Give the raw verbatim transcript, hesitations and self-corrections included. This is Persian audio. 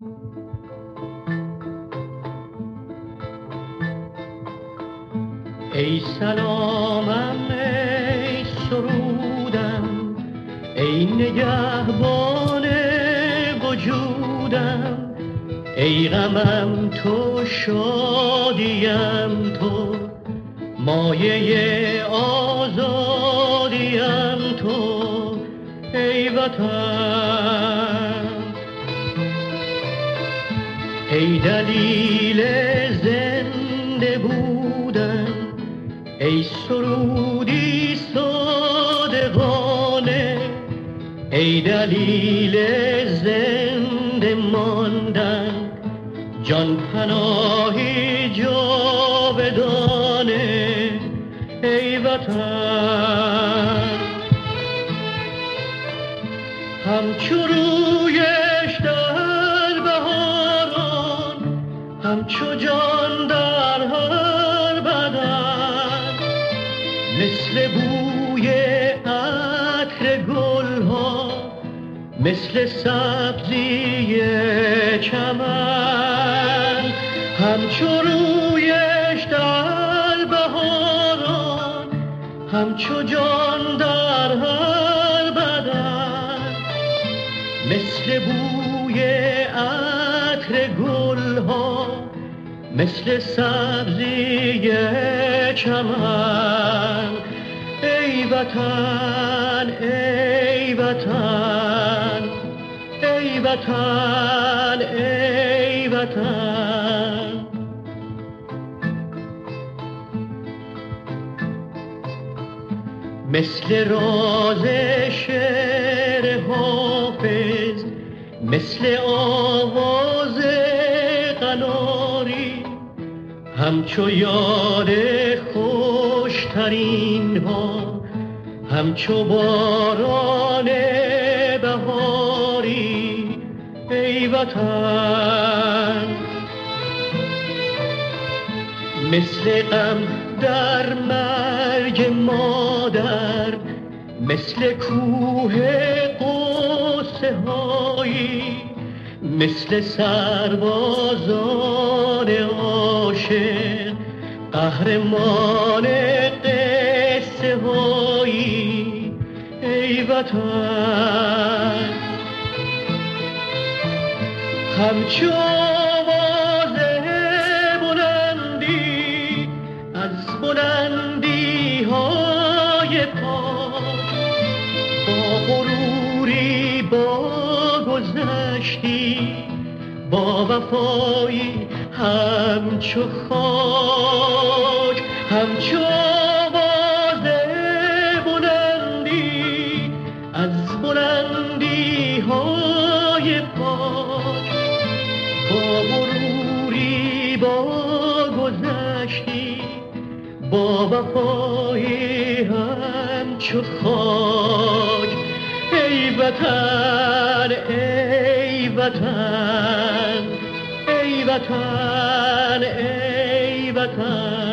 ای سلامم، ای سرودم، ای نگهبان وجودم، ای غمم تو شادیم تو، مایه آزادیم تو، ای وطن. ای دلیل زنده بودن، ای سرودی صادقانه، ای دلیل زنده ماندن، جان پناهی جاودانه، ای وطن. همچو رویش در بهاران، همچو جان در هر بدن، مثل بوی عطر گلها، مثل سبزی چمن. همچو رویش در بهاران، همچو جان در هر بدن، مثل بوی عطر گلها، مثل سبزی چمن. ای وطن، ای وطن، ای وطن، ای وطن. مثل راز شعر حافظ، مثل آواز قناری، همچو یاد خوشترین ها، همچو باران بهاری، ای وطن. مثل غم در مرگ مادر، مثل کوه غصه هایی، مثل سربازان عاشق، قهرمان قصه هایی، ای وطن. همچو آواز بلندی از بلندی های پاک، با غروری با گذشتی، با وفایی همچو خاک. همچو آواز بلندی از بلندی های پاک، با غروری با گذشتی، با وفایی همچو خاک. ای وطن، ای وطن، ای وطن، ای وطن.